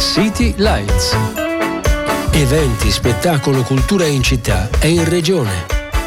City Lights. Eventi, spettacolo, cultura in città e in regione.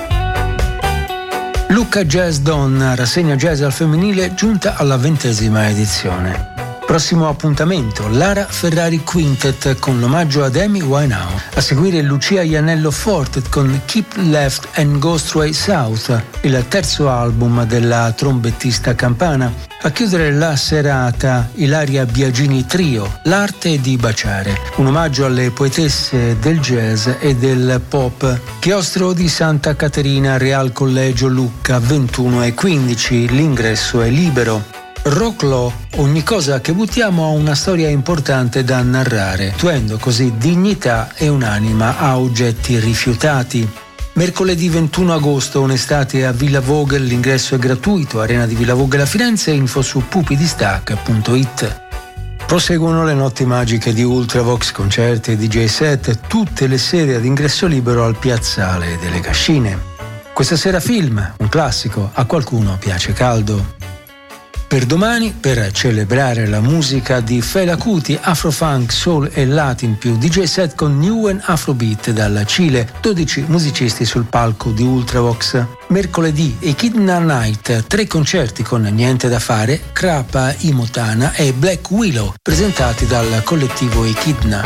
Lucca Jazz Donna, rassegna jazz al femminile giunta alla 20ª edizione. Prossimo appuntamento, Lara Ferrari Quintet con l'omaggio ad Amy Winehouse. A seguire Lucia Iannello Fortet con Keep Left and Go Straight South, il terzo album della trombettista campana. A chiudere la serata, Ilaria Biagini Trio, L'arte di baciare, un omaggio alle poetesse del jazz e del pop. Chiostro di Santa Caterina, Real Collegio Lucca, 21:15, l'ingresso è libero. Rocklò, ogni cosa che buttiamo ha una storia importante da narrare, tuendo così dignità e un'anima a oggetti rifiutati. Mercoledì 21 agosto, un'estate a Villa Vogel, l'ingresso è gratuito, Arena di Villa Vogel a Firenze, info su pupidistac.it. Proseguono le notti magiche di Ultravox, concerti e DJ set, tutte le sere ad ingresso libero al Piazzale delle Cascine. Questa sera film, un classico, a qualcuno piace caldo. Per domani, per celebrare la musica di Fela Kuti, Afrofunk, Soul e Latin più DJ set con New and Afrobeat dalla Cile, 12 musicisti sul palco di Ultravox. Mercoledì Echidna Night, 3 concerti con Niente da fare, Krapa Imotana e Black Willow, presentati dal collettivo Echidna.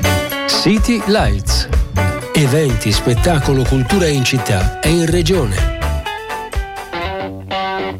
City Lights. Eventi, spettacolo, cultura in città e in regione.